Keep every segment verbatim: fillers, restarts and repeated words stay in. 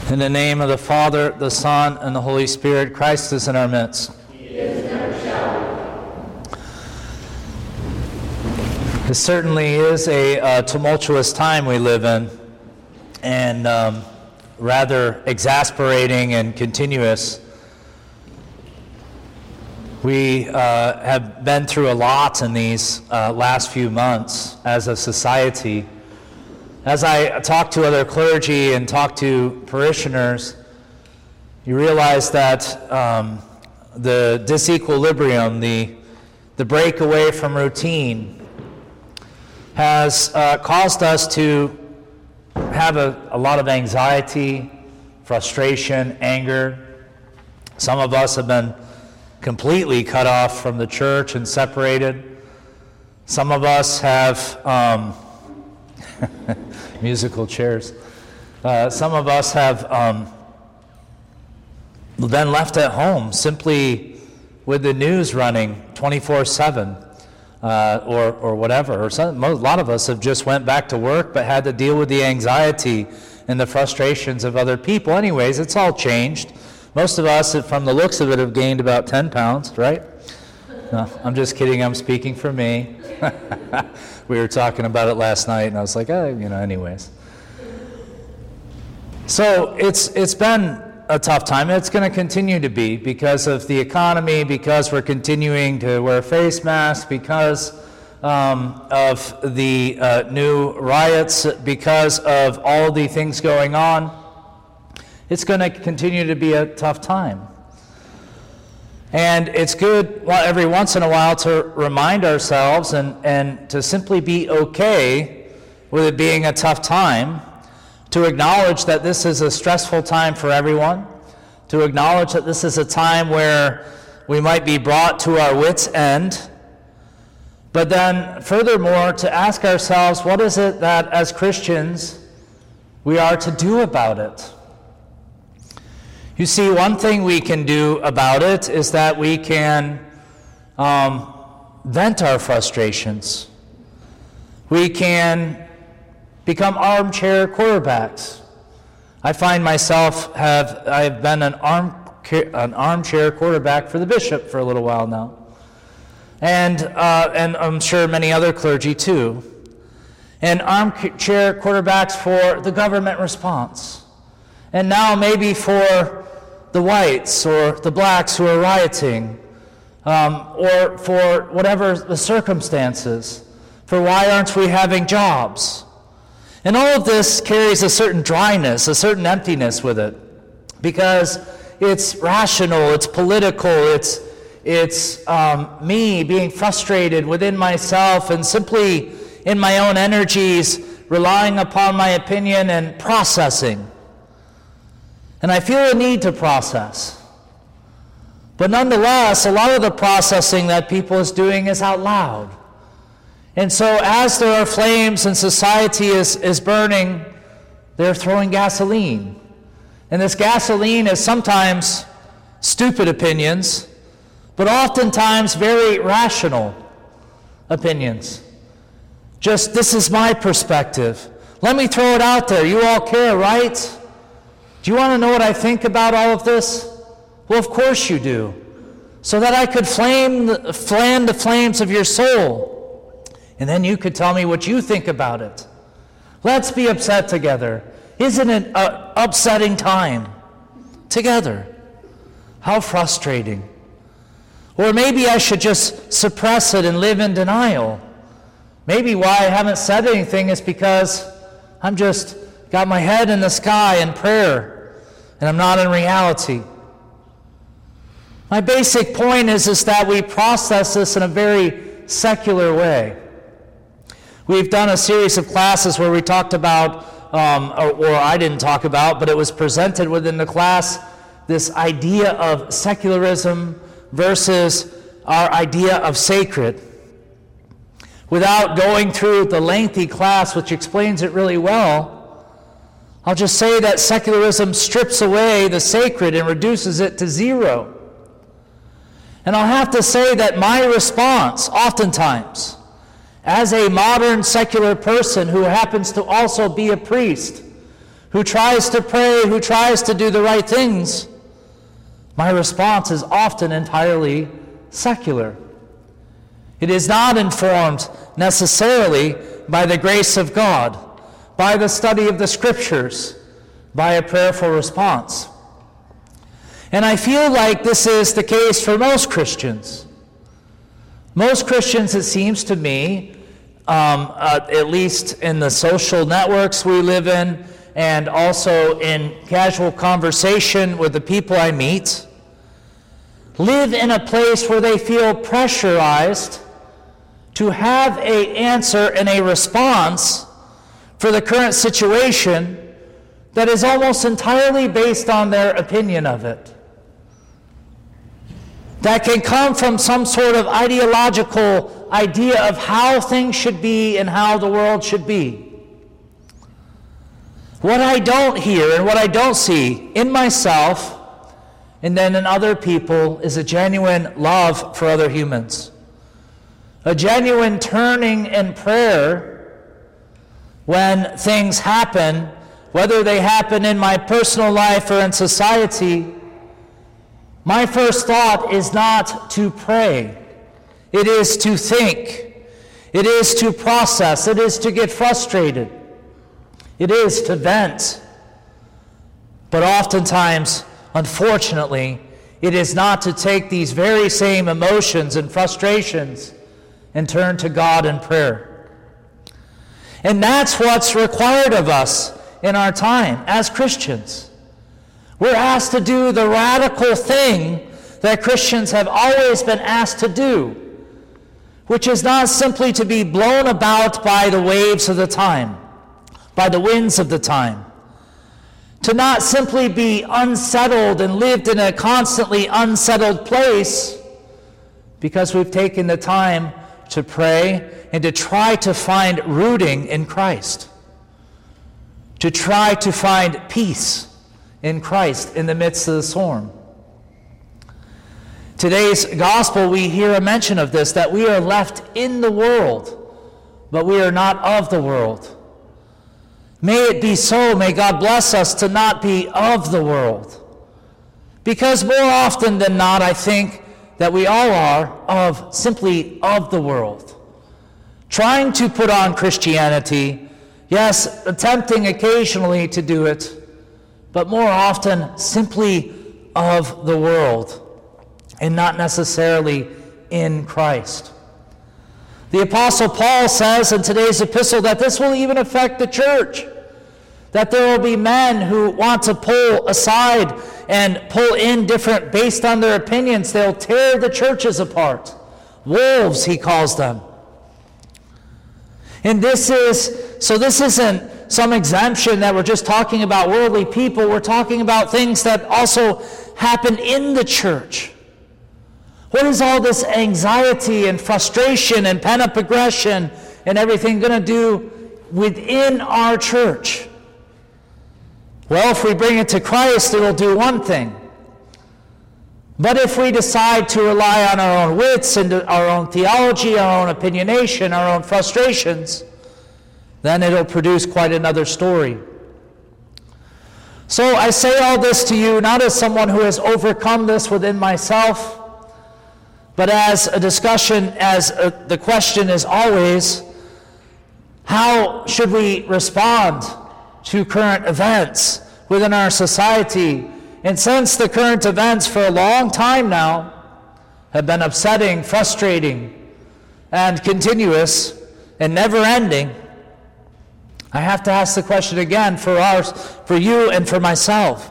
In the name of the Father, the Son, and the Holy Spirit, Christ is in our midst. He is and never shall be. This certainly is a uh, tumultuous time we live in, and um, rather exasperating and continuous. We uh, have been through a lot in these uh, last few months as a society. As I talk to other clergy and talk to parishioners, you realize that um, the disequilibrium, the, the break away from routine, has uh, caused us to have a, a lot of anxiety, frustration, anger. Some of us have been completely cut off from the church and separated. Some of us have um, musical chairs. Uh, some of us have um, been left at home simply with the news running twenty-four seven uh, or or whatever. Or some, a lot of us have just went back to work but had to deal with the anxiety and the frustrations of other people. Anyways, it's all changed. Most of us, from the looks of it, have gained about ten pounds, right? No, I'm just kidding. I'm speaking for me. We were talking about it last night, and I was like, oh, you know, anyways. So it's it's been a tough time. It's going to continue to be because of the economy, because we're continuing to wear face masks, because um, of the uh, new riots, because of all the things going on. It's going to continue to be a tough time. And it's good well, every once in a while to remind ourselves and, and to simply be okay with it being a tough time, to acknowledge that this is a stressful time for everyone, to acknowledge that this is a time where we might be brought to our wits' end, but then furthermore to ask ourselves, what is it that as Christians we are to do about it? You see, one thing we can do about it is that we can um, vent our frustrations. We can become armchair quarterbacks. I find myself have I've been an arm an armchair quarterback for the bishop for a little while now, and uh, and I'm sure many other clergy too, and armchair quarterbacks for the government response, and now maybe for the whites or the blacks who are rioting, um, or for whatever the circumstances, for why aren't we having jobs? And all of this carries a certain dryness, a certain emptiness with it, because it's rational, it's political, it's it's um, me being frustrated within myself and simply in my own energies, relying upon my opinion and processing. And I feel a need to process. But nonetheless, a lot of the processing that people is doing is out loud. And so as there are flames and society is, is burning, they're throwing gasoline. And this gasoline is sometimes stupid opinions, but oftentimes very rational opinions. Just, this is my perspective. Let me throw it out there. You all care, right? Do you want to know what I think about all of this? Well, of course you do. So that I could flame, fan the flames of your soul. And then you could tell me what you think about it. Let's be upset together. Isn't it an upsetting time? Together. How frustrating. Or maybe I should just suppress it and live in denial. Maybe why I haven't said anything is because I'm just got my head in the sky in prayer, and I'm not in reality. My basic point is, is that we process this in a very secular way. We've done a series of classes where we talked about, um, or, or I didn't talk about, but it was presented within the class, this idea of secularism versus our idea of sacred. Without going through the lengthy class, which explains it really well, I'll just say that secularism strips away the sacred and reduces it to zero. And I'll have to say that my response, oftentimes, as a modern secular person who happens to also be a priest, who tries to pray, who tries to do the right things, my response is often entirely secular. It is not informed necessarily by the grace of God, by the study of the Scriptures, by a prayerful response. And I feel like this is the case for most Christians. Most Christians, it seems to me, um, uh, at least in the social networks we live in, and also in casual conversation with the people I meet, live in a place where they feel pressurized to have an answer and a response for the current situation that is almost entirely based on their opinion of it. That can come from some sort of ideological idea of how things should be and how the world should be. What I don't hear and what I don't see in myself and then in other people is a genuine love for other humans. A genuine turning in prayer when things happen, whether they happen in my personal life or in society. My first thought is not to pray. It is to think. It is to process. It is to get frustrated. It is to vent. But oftentimes, unfortunately, it is not to take these very same emotions and frustrations and turn to God in prayer. And that's what's required of us in our time as Christians. We're asked to do the radical thing that Christians have always been asked to do, which is not simply to be blown about by the waves of the time, by the winds of the time, to not simply be unsettled and lived in a constantly unsettled place, because we've taken the time to pray and to try to find rooting in Christ, to try to find peace in Christ in the midst of the storm. Today's gospel, we hear a mention of this, that we are left in the world, but we are not of the world. May it be so. May God bless us to not be of the world. Because more often than not, I think that we all are of simply of the world. Trying to put on Christianity, yes, attempting occasionally to do it, but more often simply of the world and not necessarily in Christ. The Apostle Paul says in today's epistle that this will even affect the church, that there will be men who want to pull aside and pull in different based on their opinions. They'll tear the churches apart. Wolves, he calls them. And this is, so this isn't some exemption that we're just talking about worldly people. We're talking about things that also happen in the church. What is all this anxiety and frustration and pent-up aggression and everything going to do within our church? Well, if we bring it to Christ, it'll do one thing. But if we decide to rely on our own wits and our own theology, our own opinionation, our own frustrations, then it'll produce quite another story. So I say all this to you not as someone who has overcome this within myself, but as a discussion, as a, the question is always, how should we respond to current events within our society? And since the current events for a long time now have been upsetting, frustrating, and continuous, and never-ending, I have to ask the question again for ours, for you and for myself.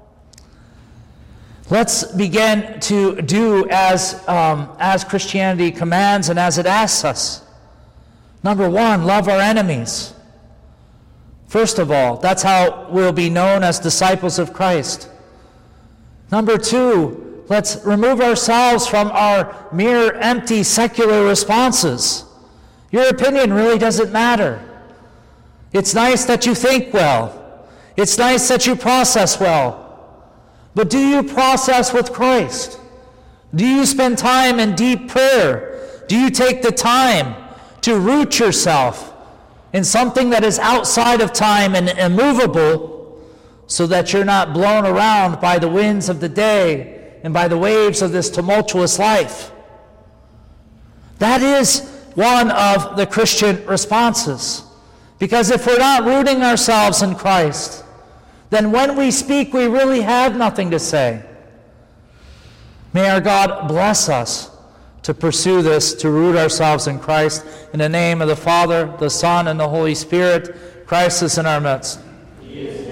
Let's begin to do as, um, as Christianity commands and as it asks us. Number one, love our enemies. First of all, that's how we'll be known as disciples of Christ. Number two, let's remove ourselves from our mere empty secular responses. Your opinion really doesn't matter. It's nice that you think well. It's nice that you process well. But do you process with Christ? Do you spend time in deep prayer? Do you take the time to root yourself in something that is outside of time and immovable so that you're not blown around by the winds of the day and by the waves of this tumultuous life. That is one of the Christian responses. Because if we're not rooting ourselves in Christ, then when we speak, we really have nothing to say. May our God bless us to pursue this, to root ourselves in Christ. In the name of the Father, the Son, and the Holy Spirit, Christ is in our midst. He is